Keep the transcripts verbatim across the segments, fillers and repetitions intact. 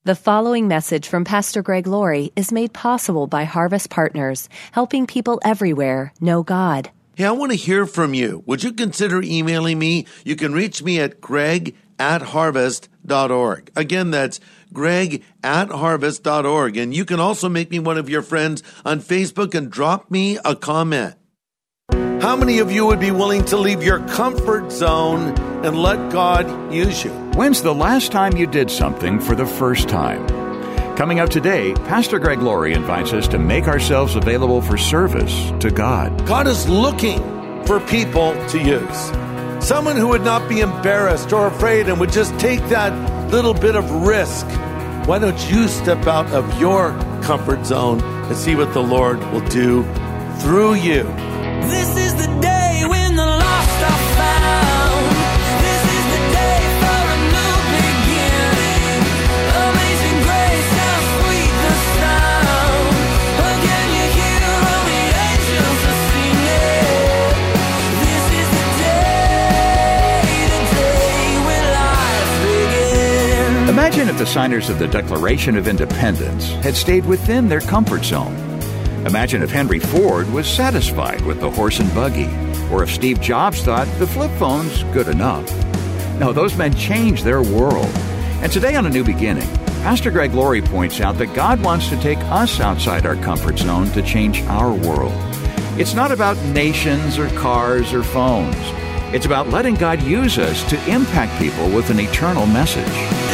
The following message from Pastor Greg Laurie is made possible by Harvest Partners, helping people everywhere know God. Hey, I want to hear from you. Would you consider emailing me? You can reach me at greg at harvest dot org. Again, that's greg at harvest dot org. And you can also make me one of your friends on Facebook and drop me a comment. How many of you would be willing to leave your comfort zone and let God use you? When's the last time you did something for the first time? Coming up today, Pastor Greg Laurie invites us to make ourselves available for service to God. God is looking for people to use. Someone who would not be embarrassed or afraid and would just take that little bit of risk. Why don't you step out of your comfort zone and see what the Lord will do through you? This is the day when the lost are found. This is the day for a new beginning. Amazing grace, how sweet the sound. Again you hear all the angels are singing. This is the day, the day when life begins. Imagine if the signers of the Declaration of Independence had stayed within their comfort zone. Imagine if Henry Ford was satisfied with the horse and buggy, or if Steve Jobs thought the flip phone's good enough. No, those men changed their world. And today on A New Beginning, Pastor Greg Laurie points out that God wants to take us outside our comfort zone to change our world. It's not about nations or cars or phones. It's about letting God use us to impact people with an eternal message.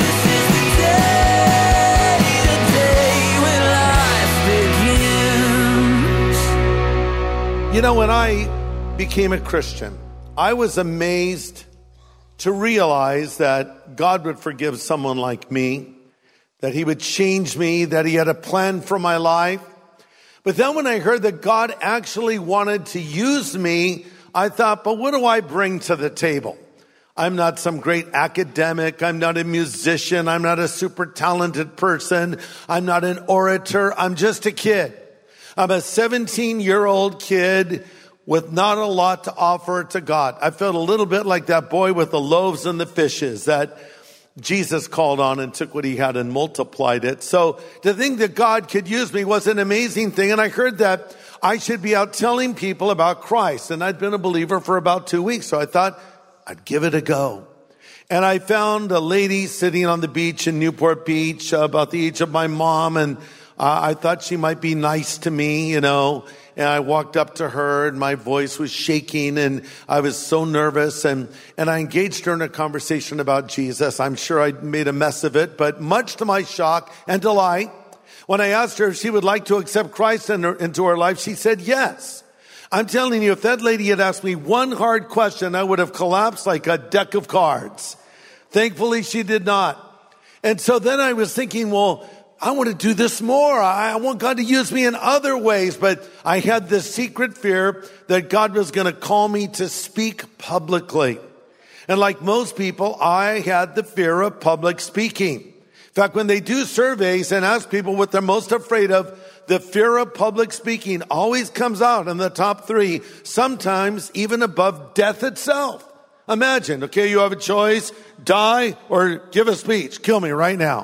You know, when I became a Christian, I was amazed to realize that God would forgive someone like me, that He would change me, that He had a plan for my life. But then when I heard that God actually wanted to use me, I thought, but what do I bring to the table? I'm not some great academic. I'm not a musician. I'm not a super talented person. I'm not an orator. I'm just a kid. I'm a seventeen-year-old kid with not a lot to offer to God. I felt a little bit like that boy with the loaves and the fishes that Jesus called on and took what he had and multiplied it. So to think that God could use me was an amazing thing. And I heard that I should be out telling people about Christ. And I'd been a believer for about two weeks. So I thought I'd give it a go. And I found a lady sitting on the beach in Newport Beach, uh, about the age of my mom, and Uh, I thought she might be nice to me, you know, and I walked up to her and my voice was shaking and I was so nervous, and, and I engaged her in a conversation about Jesus. I'm sure I made a mess of it, but much to my shock and delight, when I asked her if she would like to accept Christ in her, into her life, she said yes. I'm telling you, if that lady had asked me one hard question, I would have collapsed like a deck of cards. Thankfully, she did not. And so then I was thinking, well, I want to do this more. I want God to use me in other ways. But I had this secret fear that God was going to call me to speak publicly. And like most people, I had the fear of public speaking. In fact, when they do surveys and ask people what they're most afraid of, the fear of public speaking always comes out in the top three, sometimes even above death itself. Imagine, okay, you have a choice, die or give a speech. Kill me right now.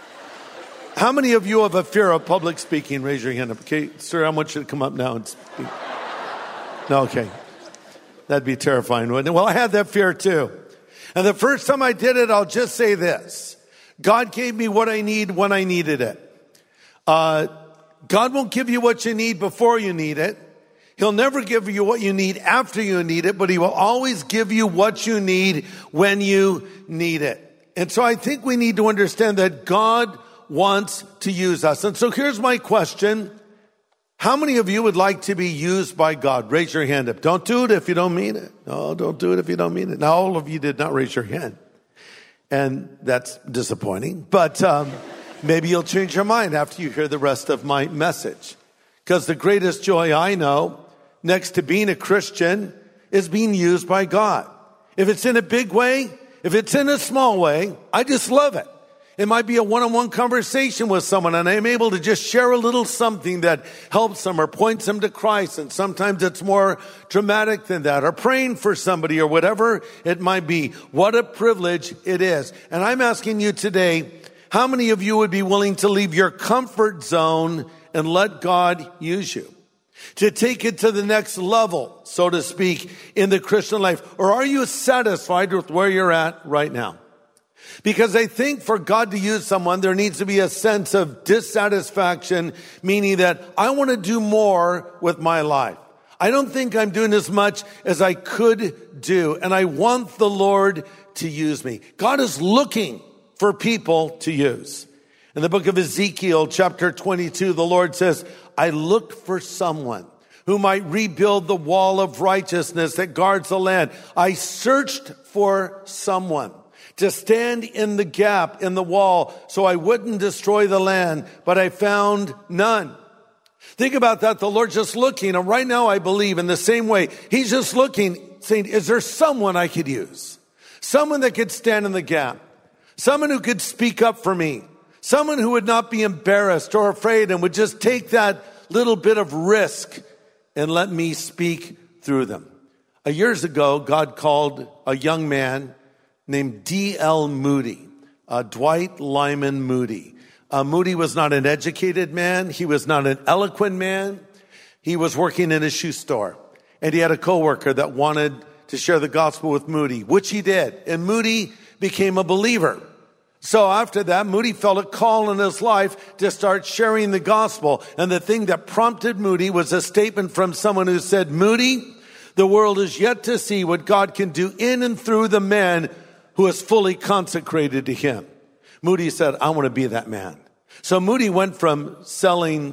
How many of you have a fear of public speaking? Raise your hand up. Okay, sir, I want you to come up now and speak. No, okay. That'd be terrifying, wouldn't it? Well, I had that fear too. And the first time I did it, I'll just say this. God gave me what I need when I needed it. Uh, God won't give you what you need before you need it. He'll never give you what you need after you need it, but He will always give you what you need when you need it. And so I think we need to understand that God wants to use us. And so here's my question. How many of you would like to be used by God? Raise your hand up. Don't do it if you don't mean it. No, don't do it if you don't mean it. Now, all of you did not raise your hand. And that's disappointing. But um, maybe you'll change your mind after you hear the rest of my message. Because the greatest joy I know, next to being a Christian, is being used by God. If it's in a big way, if it's in a small way, I just love it. It might be a one-on-one conversation with someone and I'm able to just share a little something that helps them or points them to Christ. And sometimes it's more dramatic than that, or praying for somebody or whatever it might be. What a privilege it is. And I'm asking you today, How many of you would be willing to leave your comfort zone and let God use you? To take it to the next level, so to speak, in the Christian life? Or are you satisfied with where you're at right now? Because I think for God to use someone, there needs to be a sense of dissatisfaction, meaning that I want to do more with my life. I don't think I'm doing as much as I could do, and I want the Lord to use me. God is looking for people to use. In the book of Ezekiel, chapter twenty-two, the Lord says, I looked for someone who might rebuild the wall of righteousness that guards the land. I searched for someone to stand in the gap in the wall so I wouldn't destroy the land, but I found none. Think about that. The Lord's just looking, and right now I believe in the same way. He's just looking, saying, is there someone I could use? Someone that could stand in the gap. Someone who could speak up for me. Someone who would not be embarrassed or afraid and would just take that little bit of risk and let me speak through them. Uh, years ago, God called a young man named D L Moody, uh, Dwight Lyman Moody. Uh, Moody was not an educated man. He was not an eloquent man. He was working in a shoe store, and he had a coworker that wanted to share the gospel with Moody, which he did. And Moody became a believer. So after that, Moody felt a call in his life to start sharing the gospel. And the thing that prompted Moody was a statement from someone who said, Moody, the world is yet to see what God can do in and through the man who is fully consecrated to him. Moody said, I want to be that man. So Moody went from selling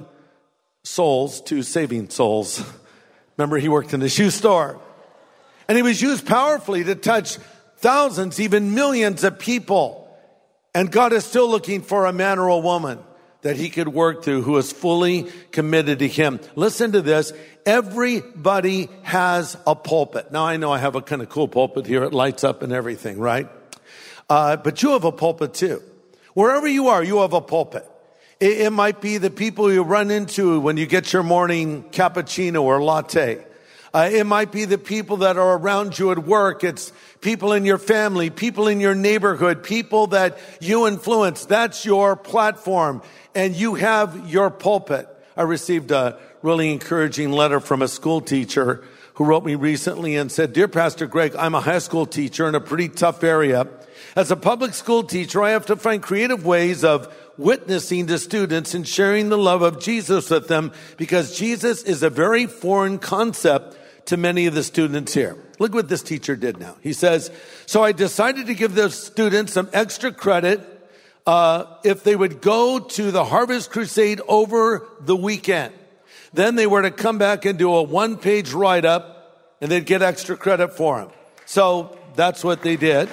souls to saving souls. Remember, he worked in the shoe store. And he was used powerfully to touch thousands, even millions of people. And God is still looking for a man or a woman that he could work through who is fully committed to him. Listen to this. Everybody has a pulpit. Now, I know I have a kind of cool pulpit here. It lights up and everything, right? Uh, but you have a pulpit too. Wherever you are, you have a pulpit. It, it might be the people you run into when you get your morning cappuccino or latte. Uh, it might be the people that are around you at work. It's people in your family, people in your neighborhood, people that you influence. That's your platform, and you have your pulpit. I received a really encouraging letter from a school teacher who wrote me recently and said, Dear Pastor Greg, I'm a high school teacher in a pretty tough area. As a public school teacher, I have to find creative ways of witnessing to students and sharing the love of Jesus with them because Jesus is a very foreign concept to many of the students here. Look what this teacher did now. He says, so I decided to give the students some extra credit uh, if they would go to the Harvest Crusade over the weekend. Then they were to come back and do a one-page write-up, and they'd get extra credit for them. So that's what they did.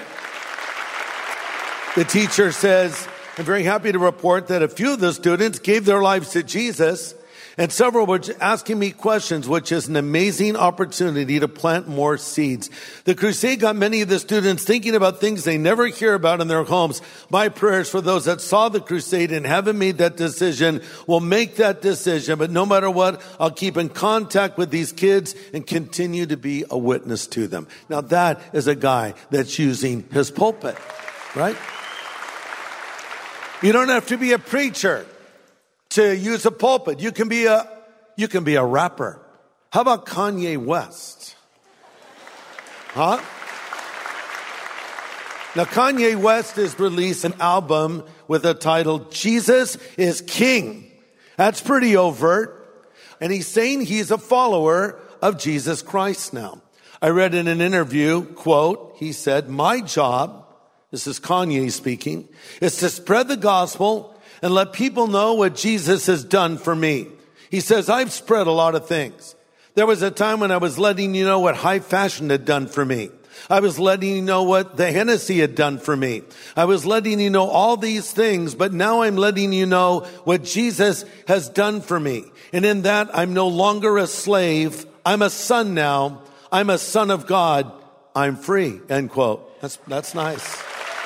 The teacher says, I'm very happy to report that a few of the students gave their lives to Jesus, and several were asking me questions, which is an amazing opportunity to plant more seeds. The crusade got many of the students thinking about things they never hear about in their homes. My prayers for those that saw the crusade and haven't made that decision will make that decision. But no matter what, I'll keep in contact with these kids and continue to be a witness to them. Now that is a guy that's using his pulpit, right? You don't have to be a preacher to use a pulpit. You can be a, you can be a rapper. How about Kanye West? Huh? Now, Kanye West has released an album with the title, Jesus is King. That's pretty overt. And he's saying he's a follower of Jesus Christ now. I read in an interview, quote, he said, my job, this is Kanye speaking, is to spread the gospel and let people know what Jesus has done for me. He says, I've spread a lot of things. There was a time when I was letting you know what high fashion had done for me. I was letting you know what the Hennessy had done for me. I was letting you know all these things, but now I'm letting you know what Jesus has done for me. And in that, I'm no longer a slave. I'm a son now. I'm a son of God. I'm free, end quote. That's, that's nice.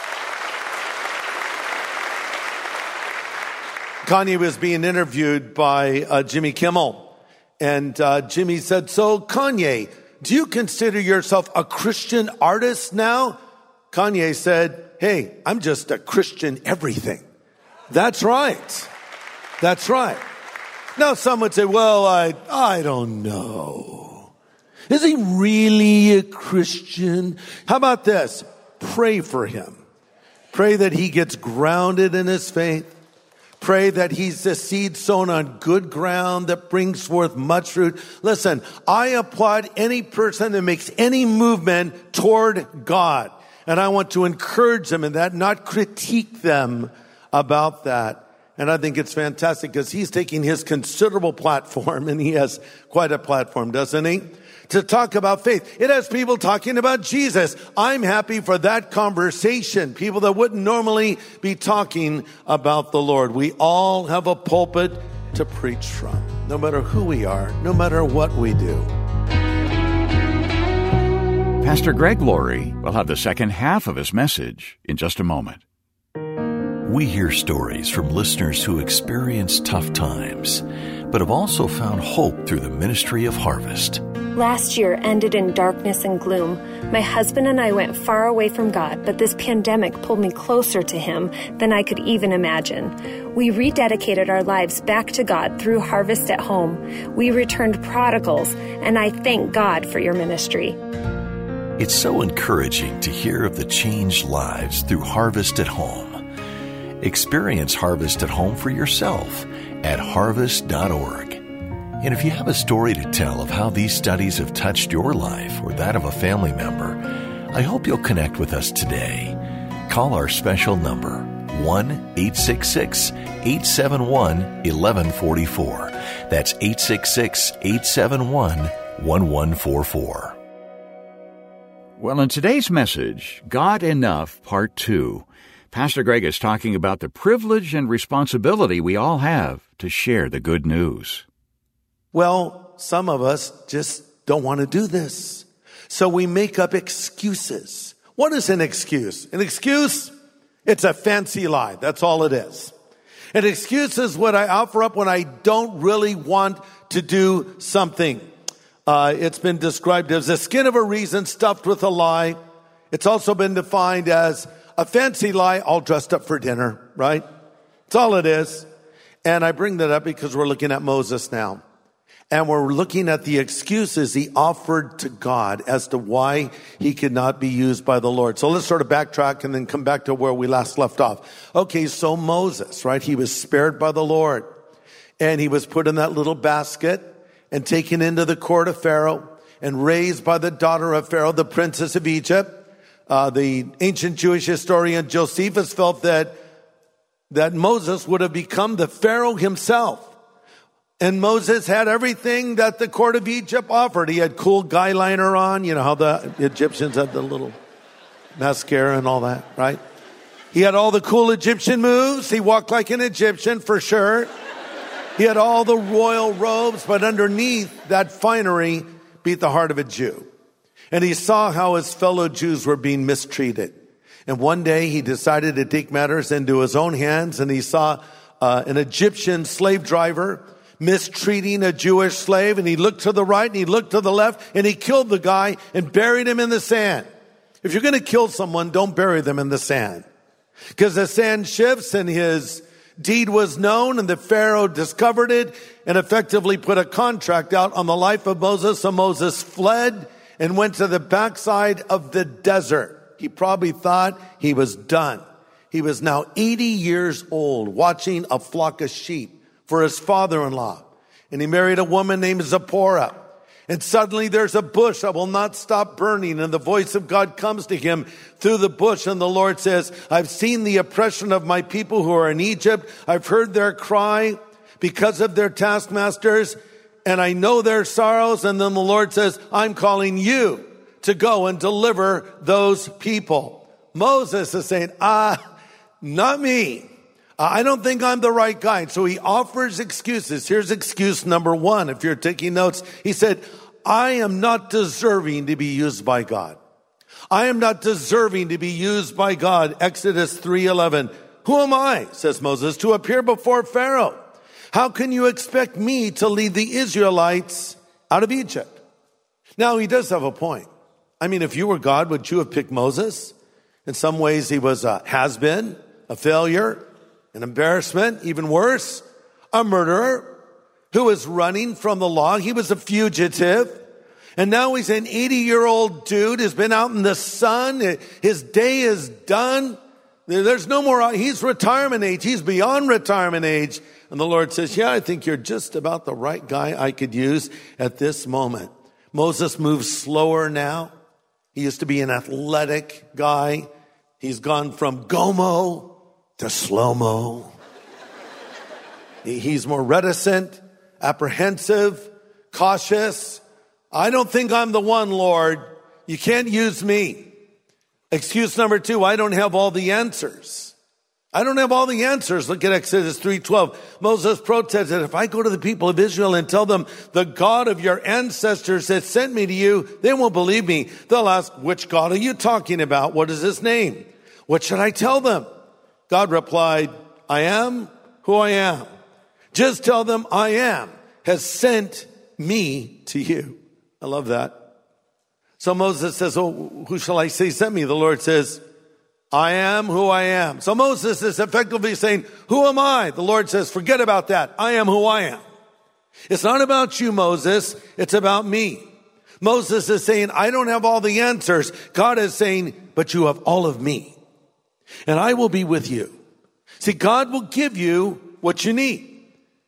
Kanye was being interviewed by uh, Jimmy Kimmel. And uh, Jimmy said, so Kanye, do you consider yourself a Christian artist now? Kanye said, hey, I'm just a Christian everything. That's right. That's right. Now some would say, well, I, I don't know. Is he really a Christian? How about this? Pray for him. Pray that he gets grounded in his faith. Pray that he's a seed sown on good ground that brings forth much fruit. Listen, I applaud any person that makes any movement toward God. And I want to encourage them in that, not critique them about that. And I think it's fantastic because he's taking his considerable platform, and he has quite a platform, doesn't he? To talk about faith. It has people talking about Jesus. I'm happy for that conversation. People that wouldn't normally be talking about the Lord. We all have a pulpit to preach from, no matter who we are, no matter what we do. Pastor Greg Laurie will have the second half of his message in just a moment. We hear stories from listeners who experience tough times, but have also found hope through the ministry of Harvest. Last year ended in darkness and gloom. My husband and I went far away from God, but this pandemic pulled me closer to Him than I could even imagine. We rededicated our lives back to God through Harvest at Home. We returned prodigals, and I thank God for your ministry. It's so encouraging to hear of the changed lives through Harvest at Home. Experience Harvest at Home for yourself at harvest dot org. And if you have a story to tell of how these studies have touched your life or that of a family member, I hope you'll connect with us today. Call our special number, one eight six six, eight seven one, one one four four. That's eight six six, eight seven one, one one four four. Well, in today's message, God Enough, Part two, Pastor Greg is talking about the privilege and responsibility we all have to share the good news. Well, some of us just don't want to do this. So we make up excuses. What is an excuse? An excuse, it's a fancy lie. That's all it is. An excuse is what I offer up when I don't really want to do something. Uh, it's been described as the skin of a reason stuffed with a lie. It's also been defined as a fancy lie all dressed up for dinner, right? That's all it is. And I bring that up because we're looking at Moses now. And we're looking at the excuses he offered to God as to why he could not be used by the Lord. So let's sort of backtrack and then come back to where we last left off. Okay, so Moses, right? He was spared by the Lord. And he was put in that little basket and taken into the court of Pharaoh and raised by the daughter of Pharaoh, the princess of Egypt. Uh, the ancient Jewish historian Josephus felt that, that Moses would have become the Pharaoh himself. And Moses had everything that the court of Egypt offered. He had cool guy liner on. You know how the Egyptians had the little mascara and all that, right? He had all the cool Egyptian moves. He walked like an Egyptian for sure. He had all the royal robes, but underneath that finery beat the heart of a Jew. And he saw how his fellow Jews were being mistreated. And one day he decided to take matters into his own hands, and he saw uh, an Egyptian slave driver mistreating a Jewish slave, and he looked to the right and he looked to the left, and he killed the guy and buried him in the sand. If you're going to kill someone, don't bury them in the sand, because the sand shifts, and his deed was known, and the Pharaoh discovered it and effectively put a contract out on the life of Moses. So Moses fled and went to the backside of the desert. He probably thought he was done. He was now eighty years old, watching a flock of sheep for his father-in-law. And he married a woman named Zipporah. And suddenly there's a bush that will not stop burning. And the voice of God comes to him through the bush. And the Lord says, I've seen the oppression of my people who are in Egypt. I've heard their cry because of their taskmasters. And I know their sorrows. And then the Lord says, I'm calling you to go and deliver those people. Moses is saying, ah, not me. I don't think I'm the right guy. So he offers excuses. Here's excuse number one. If you're taking notes, he said, I am not deserving to be used by God. I am not deserving to be used by God. Exodus three eleven. Who am I, says Moses, to appear before Pharaoh? How can you expect me to lead the Israelites out of Egypt? Now, he does have a point. I mean, if you were God, would you have picked Moses? In some ways, he was a has-been, a failure. an embarrassment, even worse, a murderer who was running from the law. He was a fugitive. And now he's an eighty-year-old dude who's been out in the sun. His day is done. There's no more, he's retirement age. He's beyond retirement age. And the Lord says, yeah, I think you're just about the right guy I could use at this moment. Moses moves slower now. He used to be an athletic guy. He's gone from Gomo to slow-mo. He's more reticent, apprehensive, cautious. I don't think I'm the one, Lord. You can't use me. Excuse number two, I don't have all the answers. I don't have all the answers. Look at Exodus three twelve. Moses protested, if I go to the people of Israel and tell them the God of your ancestors has sent me to you, they won't believe me. They'll ask, which God are you talking about? What is his name? What should I tell them? God replied, I am who I am. Just tell them I am has sent me to you. I love that. So Moses says, oh, who shall I say sent me? The Lord says, I am who I am. So Moses is effectively saying, who am I? The Lord says, forget about that. I am who I am. It's not about you, Moses. It's about me. Moses is saying, I don't have all the answers. God is saying, but you have all of me. And I will be with you. See, God will give you what you need.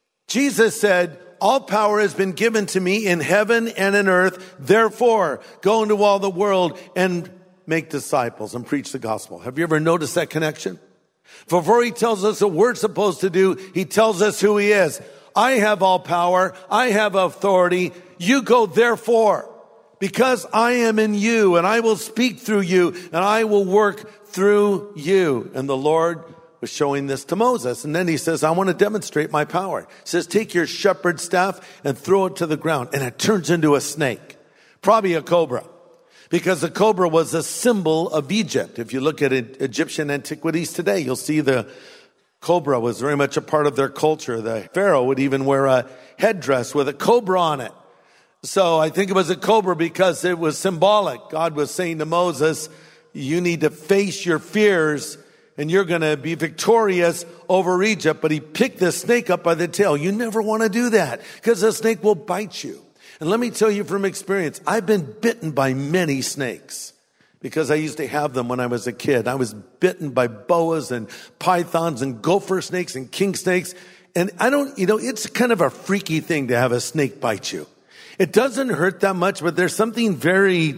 Jesus said, all power has been given to me in heaven and in earth. Therefore, go into all the world and make disciples and preach the gospel. Have you ever noticed that connection? Before he tells us what we're supposed to do, he tells us who he is. I have all power. I have authority. You go therefore, because I am in you and I will speak through you and I will work through you. And the Lord was showing this to Moses. And then he says, I want to demonstrate my power. He says, take your shepherd's staff and throw it to the ground. And it turns into a snake, probably a cobra, because the cobra was a symbol of Egypt. If you look at Egyptian antiquities today, you'll see the cobra was very much a part of their culture. The Pharaoh would even wear a headdress with a cobra on it. So I think it was a cobra because it was symbolic. God was saying to Moses, you need to face your fears and you're going to be victorious over Egypt. But he picked the snake up by the tail. You never want to do that because the snake will bite you. And let me tell you from experience, I've been bitten by many snakes because I used to have them when I was a kid. I was bitten by boas and pythons and gopher snakes and king snakes. And I don't, you know, it's kind of a freaky thing to have a snake bite you. It doesn't hurt that much, but there's something very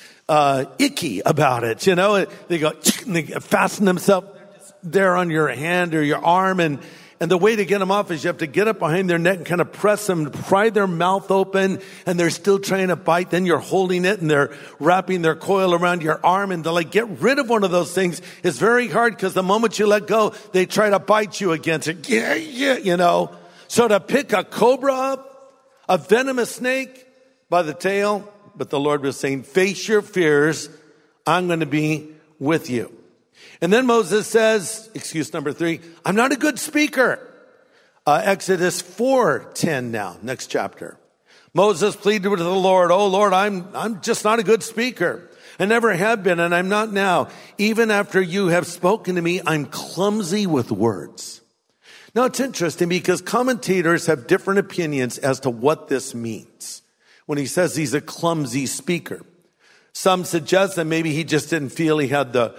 uh icky about it. You know, they go, and they fasten themselves there on your hand or your arm. And, and the way to get them off is you have to get up behind their neck and kind of press them, pry their mouth open, and they're still trying to bite. Then you're holding it and they're wrapping their coil around your arm. And to like get rid of one of those things is very hard because the moment you let go, they try to bite you against it. Yeah, yeah, you know. So to pick a cobra up, a venomous snake by the tail, but the Lord was saying, face your fears. I'm going to be with you. And then Moses says, excuse number three, I'm not a good speaker. Uh, Exodus four ten now, next chapter. Moses pleaded with the Lord, oh Lord, I'm, I'm just not a good speaker. I never have been and I'm not now. Even after you have spoken to me, I'm clumsy with words. Now it's interesting because commentators have different opinions as to what this means when he says he's a clumsy speaker. Some suggest that maybe he just didn't feel he had the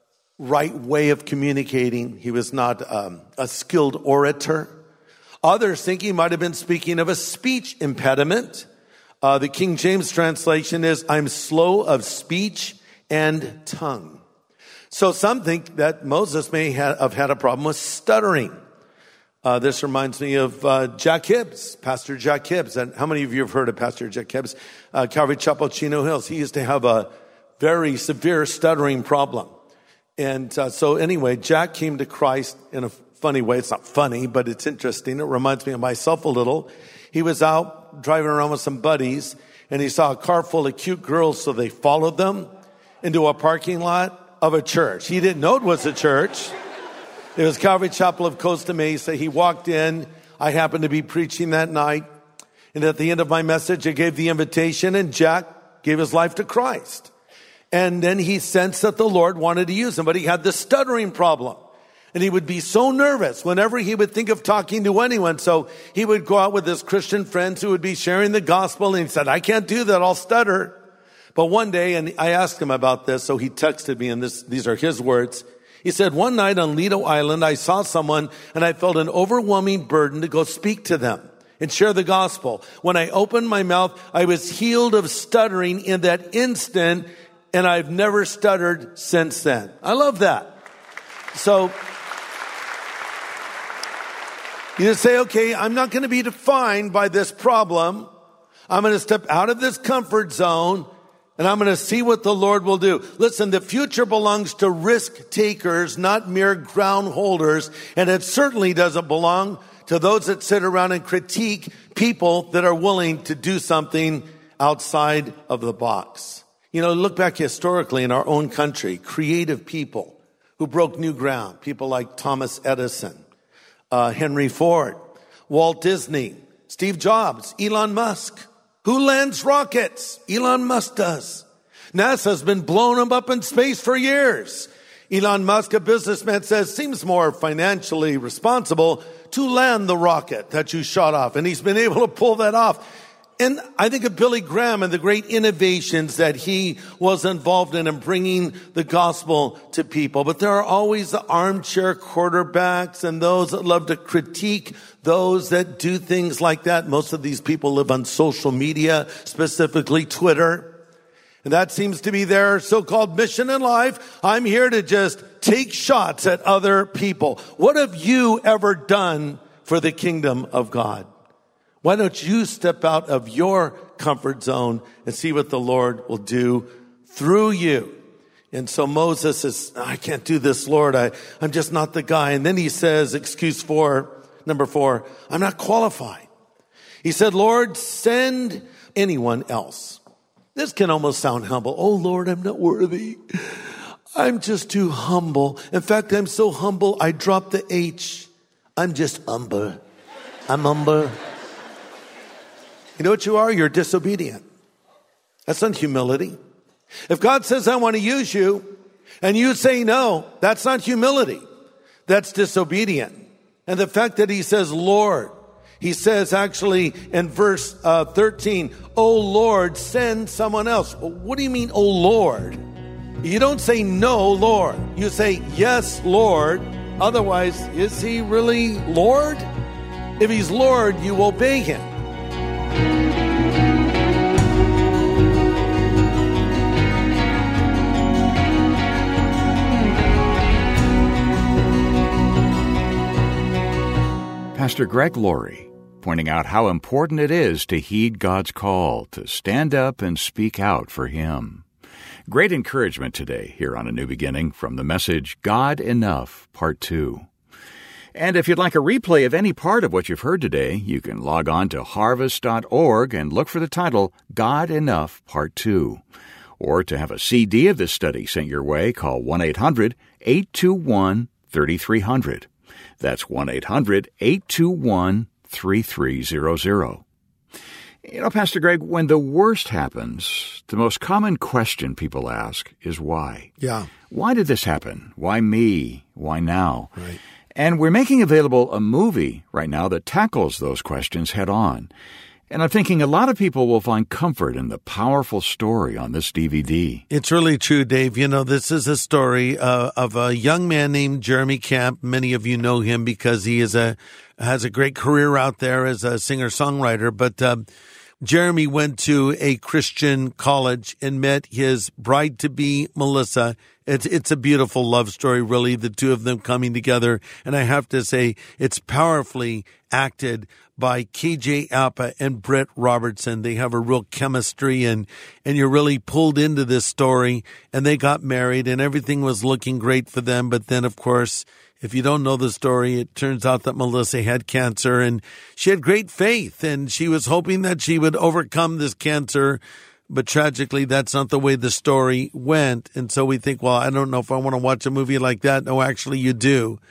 right way of communicating. He was not um, a skilled orator. Others think he might have been speaking of a speech impediment. Uh, the King James translation is, I'm slow of speech and tongue. So some think that Moses may have had a problem with stuttering. Uh, this reminds me of uh, Jack Hibbs, Pastor Jack Hibbs. And how many of you have heard of Pastor Jack Hibbs? Uh, Calvary Chapel, Chino Hills. He used to have a very severe stuttering problem. And uh, so anyway, Jack came to Christ in a funny way. It's not funny, but it's interesting. It reminds me of myself a little. He was out driving around with some buddies, and he saw a car full of cute girls, so they followed them into a parking lot of a church. He didn't know it was a church. It was Calvary Chapel of Costa Mesa. He walked in. I happened to be preaching that night. And at the end of my message, I gave the invitation, and Jack gave his life to Christ. And then he sensed that the Lord wanted to use him, but he had this stuttering problem. And he would be so nervous whenever he would think of talking to anyone. So he would go out with his Christian friends who would be sharing the gospel. And he said, I can't do that. I'll stutter. But one day, and I asked him about this, so he texted me, and this, these are his words. He said, one night on Lido Island, I saw someone, and I felt an overwhelming burden to go speak to them and share the gospel. When I opened my mouth, I was healed of stuttering in that instant, and I've never stuttered since then. I love that. So you just say, okay, I'm not going to be defined by this problem. I'm going to step out of this comfort zone, and I'm going to see what the Lord will do. Listen, the future belongs to risk takers, not mere ground holders. And it certainly doesn't belong to those that sit around and critique people that are willing to do something outside of the box. You know, look back historically in our own country, creative people who broke new ground. People like Thomas Edison, uh, Henry Ford, Walt Disney, Steve Jobs, Elon Musk. Who lands rockets? Elon Musk does. NASA's been blowing them up in space for years. Elon Musk, a businessman, says seems more financially responsible to land the rocket that you shot off. And he's been able to pull that off. And I think of Billy Graham and the great innovations that he was involved in and bringing the gospel to people. But there are always the armchair quarterbacks and those that love to critique those that do things like that. Most of these people live on social media, specifically Twitter. And that seems to be their so-called mission in life. I'm here to just take shots at other people. What have you ever done for the kingdom of God? Why don't you step out of your comfort zone and see what the Lord will do through you? And so Moses says, I can't do this, Lord. I, I'm just not the guy. And then he says, excuse four, number four, I'm not qualified. He said, Lord, send anyone else. This can almost sound humble. Oh, Lord, I'm not worthy. I'm just too humble. In fact, I'm so humble, I dropped the H. I'm just humble. I'm humble. You know what you are? You're disobedient. That's not humility. If God says, I want to use you, and you say no, that's not humility. That's disobedient. And the fact that he says, Lord, he says actually in verse uh, thirteen, oh Lord, send someone else. What do you mean, oh Lord? You don't say no, Lord. You say, yes, Lord. Otherwise, is he really Lord? If he's Lord, you obey him. Pastor Greg Laurie, pointing out how important it is to heed God's call, to stand up and speak out for Him. Great encouragement today here on A New Beginning from the message, God Enough, Part two. And if you'd like a replay of any part of what you've heard today, you can log on to harvest dot org and look for the title, God Enough, Part two. Or to have a C D of this study sent your way, call one eight hundred eight two one three three zero zero. That's one eight hundred eight two one three three zero zero. You know, Pastor Greg, when the worst happens, the most common question people ask is why. Yeah. Why did this happen? Why me? Why now? Right. And we're making available a movie right now that tackles those questions head on. And I'm thinking a lot of people will find comfort in the powerful story on this D V D. It's really true, Dave. You know, this is a story uh, of a young man named Jeremy Camp. Many of you know him because he is a has a great career out there as a singer-songwriter. But uh, Jeremy went to a Christian college and met his bride-to-be, Melissa. It's it's a beautiful love story, really, the two of them coming together. And I have to say, it's powerfully acted by K J Apa and Britt Robertson. They have a real chemistry, and, and you're really pulled into this story. And they got married, and everything was looking great for them. But then, of course, if you don't know the story, it turns out that Melissa had cancer, and she had great faith, and she was hoping that she would overcome this cancer. But tragically, that's not the way the story went. And so we think, well, I don't know if I want to watch a movie like that. No, actually, you do.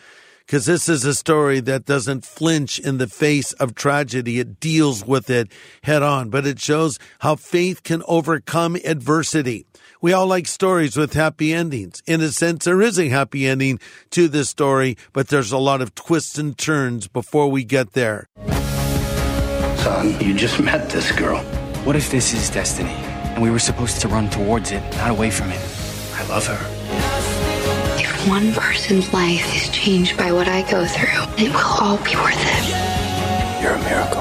because this is a story that doesn't flinch in the face of tragedy. It deals with it head on, but it shows how faith can overcome adversity. We all like stories with happy endings. In a sense, there is a happy ending to this story, but there's a lot of twists and turns before we get there. Son, you just met this girl. What if this is destiny, and we were supposed to run towards it, not away from it? I love her. If one person's life is changed by what I go through, it will all be worth it. You're a miracle.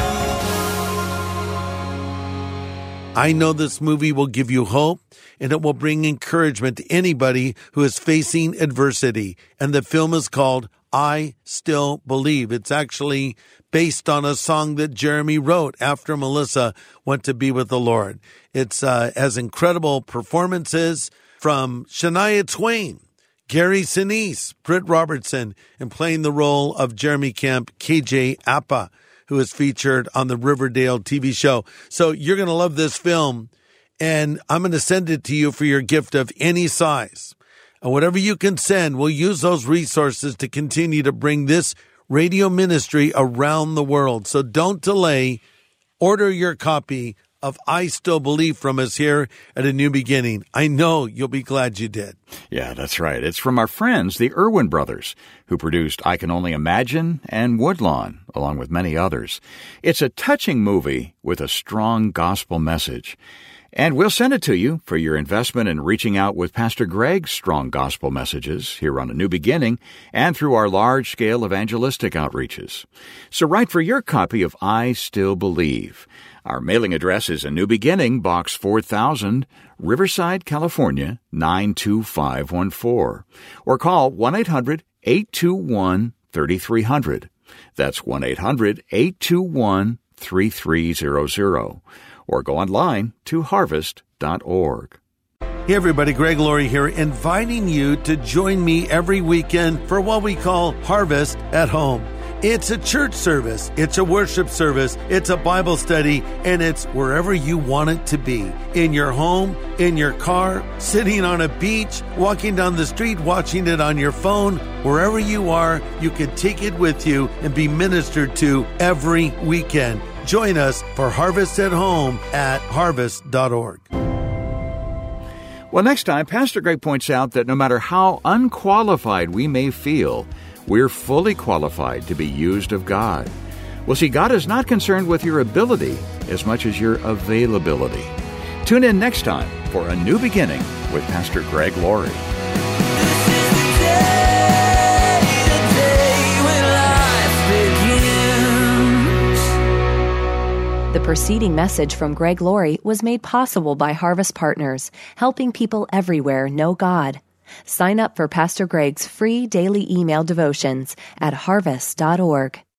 I know this movie will give you hope, and it will bring encouragement to anybody who is facing adversity. And the film is called I Still Believe. It's actually based on a song that Jeremy wrote after Melissa went to be with the Lord. It uh, has incredible performances from Shania Twain, Gary Sinise, Britt Robertson, and playing the role of Jeremy Camp, K J Apa, who is featured on the Riverdale T V show. So you're going to love this film, and I'm going to send it to you for your gift of any size. And whatever you can send, we'll use those resources to continue to bring this radio ministry around the world. So don't delay. Order your copy of I Still Believe from us here at A New Beginning. I know you'll be glad you did. Yeah, that's right. It's from our friends, the Irwin Brothers, who produced I Can Only Imagine and Woodlawn, along with many others. It's a touching movie with a strong gospel message. And we'll send it to you for your investment in reaching out with Pastor Greg's strong gospel messages here on A New Beginning and through our large-scale evangelistic outreaches. So write for your copy of I Still Believe. Our mailing address is A New Beginning, Box four thousand, Riverside, California, nine two five one four. Or call one eight hundred eight two one three three zero zero. That's one eight hundred eight two one three three zero zero. Or go online to harvest dot org. Hey everybody, Greg Laurie here, inviting you to join me every weekend for what we call Harvest at Home. It's a church service, it's a worship service, it's a Bible study, and it's wherever you want it to be. In your home, in your car, sitting on a beach, walking down the street, watching it on your phone. Wherever you are, you can take it with you and be ministered to every weekend. Join us for Harvest at Home at harvest dot org. Well, next time, Pastor Greg points out that no matter how unqualified we may feel, we're fully qualified to be used of God. Well, see, God is not concerned with your ability as much as your availability. Tune in next time for A New Beginning with Pastor Greg Laurie. The preceding message from Greg Laurie was made possible by Harvest Partners, helping people everywhere know God. Sign up for Pastor Greg's free daily email devotions at harvest dot org.